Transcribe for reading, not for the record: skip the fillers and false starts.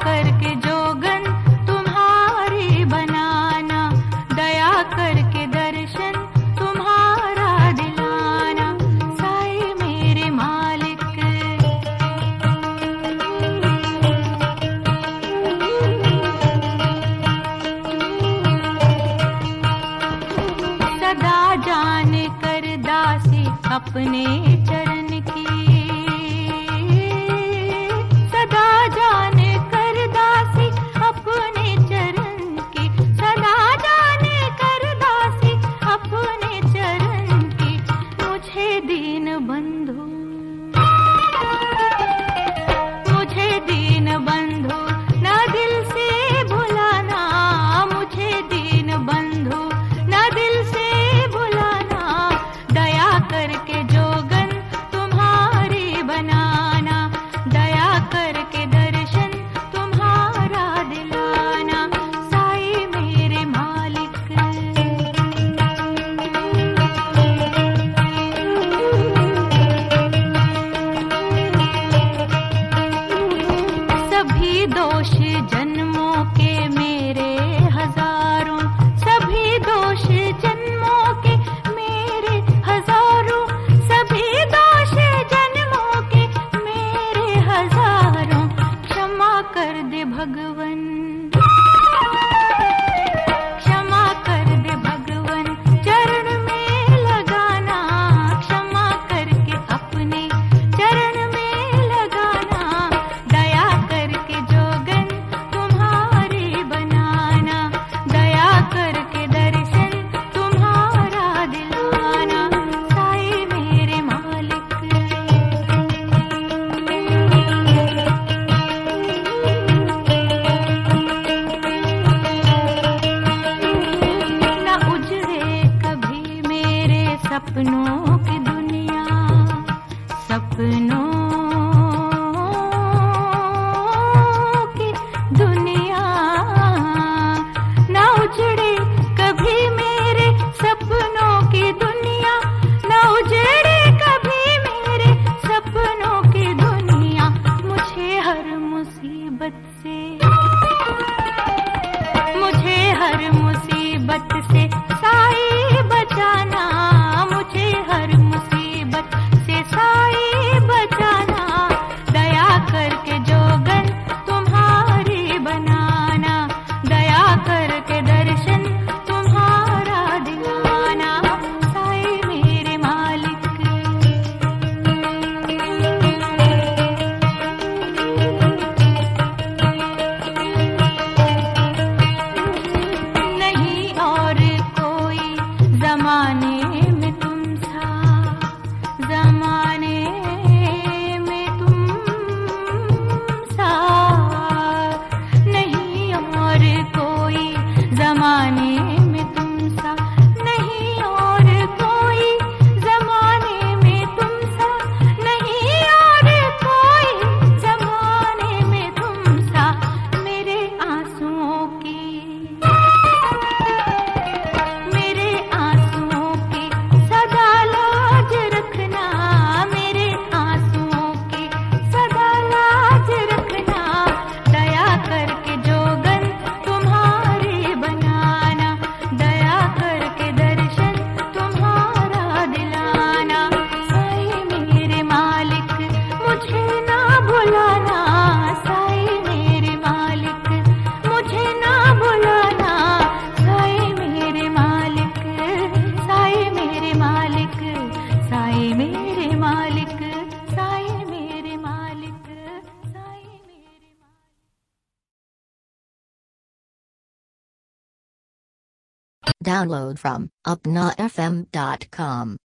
करके जोगन तुम्हारी बनाना, दया करके दर्शन तुम्हारा दिलाना, साए मेरे मालिक। सदा जान कर दासी अपने चरण की, सदा जान कर दासी अपने चरण की, सदा जान कर दासी अपने चरण की, मुझे दीन बंधु, मुझे दीन बंधु ना दिल से भुलाना, मुझे दीन बंधु ना दिल से भुलाना, दया करके जोगन तुम्हारी बनाना, दया करके दर्शन तुम्हारा दिलाना, साए मेरे मालिक। सभी दोष जन्मों के मेरे हजारों, सभी दोष जन्मों के मेरे हजारों, सभी दोष जन्मों के मेरे हजारों, क्षमा कर दे भगवन, क्षमा कर दे भगवन, चरण में लगाना, क्षमा करके अपने चरण में लगाना, दया करके जोगन तुम्हारी बनाना, दया करके दर्शन तुम्हारा दिलाना, साए मेरे मालिक। ना उजड़े कभी मेरे सपनों की दुनिया, सपनों की दुनिया, ना उजड़े कभी मेरे सपनों की दुनिया, ना उजड़े कभी मेरे सपनों की दुनिया, मुझे हर मुसीबत से, मुझे हर मुसीबत से साए बचाना, मुझे हर मुसीबत से साए बचाना, दया करके जोगन तुम्हारी बनाना, दया करके दर्शन तुम्हारा दिलाना, साए मेरे मालिक। नहीं और कोई जमाने में तुम सा, जमाने में तुम सा, नहीं और कोई जमाने में तुम सा, नहीं और कोई जमाने में तुम सा, नहीं और कोई जमाने में तुम सा, मेरे आंसुओं की, मेरे आंसुओं की सदा लाज रखना, मेरे आंसुओं की सदा लाज रखना, दया करके जोगन तुम्हारी बनाना, दया करके दर्शन तुम्हारा दिलाना, साए मेरे मालिक मुझे ना भुलाना, साए मेरे मालिक मुझे ना भुलाना, साए मेरे मालिक, साए मेरे मालिक, साए मेरे मालिक, साए मेरे मालिक, साए मेरे मालिक। Download from upnafm.com.